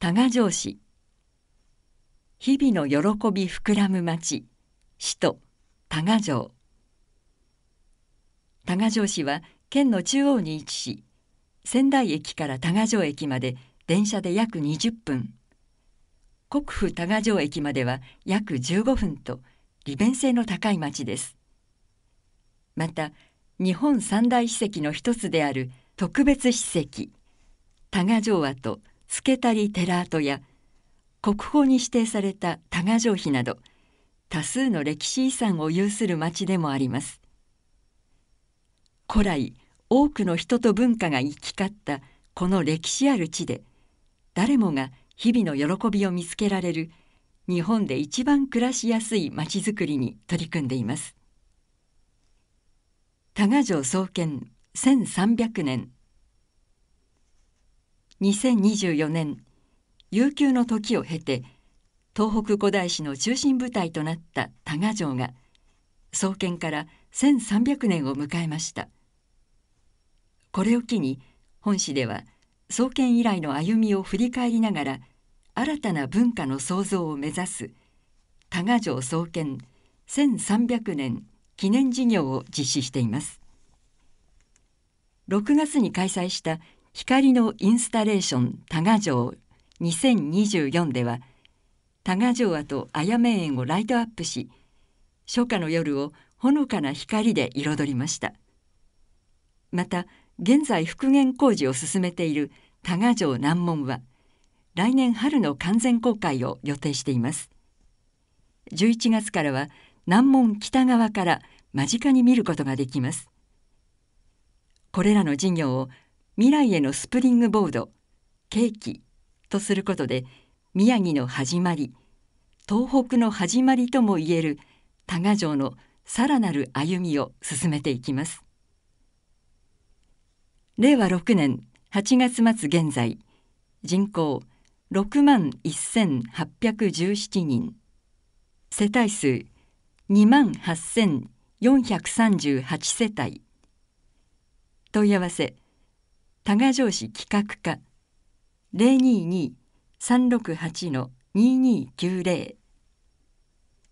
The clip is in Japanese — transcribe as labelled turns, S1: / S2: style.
S1: 多賀城市。日々の喜び膨らむ町、首都多賀城。多賀城市は県の中央に位置し、仙台駅から多賀城駅まで電車で約20分、国府多賀城駅までは約15分と利便性の高い町です。また、日本三大史跡の一つである特別史跡、多賀城跡、助谷寺跡や国宝に指定された多賀城碑など、多数の歴史遺産を有する町でもあります。古来、多くの人と文化が行き交ったこの歴史ある地で、誰もが日々の喜びを見つけられる日本で一番暮らしやすい町づくりに取り組んでいます。多賀城創建1300年。2024年、悠久の時を経て、東北古代史の中心舞台となった多賀城が、創建から1300年を迎えました。これを機に、本誌では、創建以来の歩みを振り返りながら、新たな文化の創造を目指す、多賀城創建1300年記念事業を実施しています。6月に開催した光のインスタレーション多賀城2024では、多賀城跡あやめ園をライトアップし、初夏の夜をほのかな光で彩りました。また、現在復元工事を進めている多賀城南門は、来年春の完全公開を予定しています。11月からは南門北側から間近に見ることができます。これらの事業を未来へのスプリングボード、契機とすることで、宮城の始まり、東北の始まりともいえる多賀城のさらなる歩みを進めていきます。令和6年8月末現在、人口61,817人、世帯数28,438世帯。問い合わせ、多賀城市企画課 022-368-2290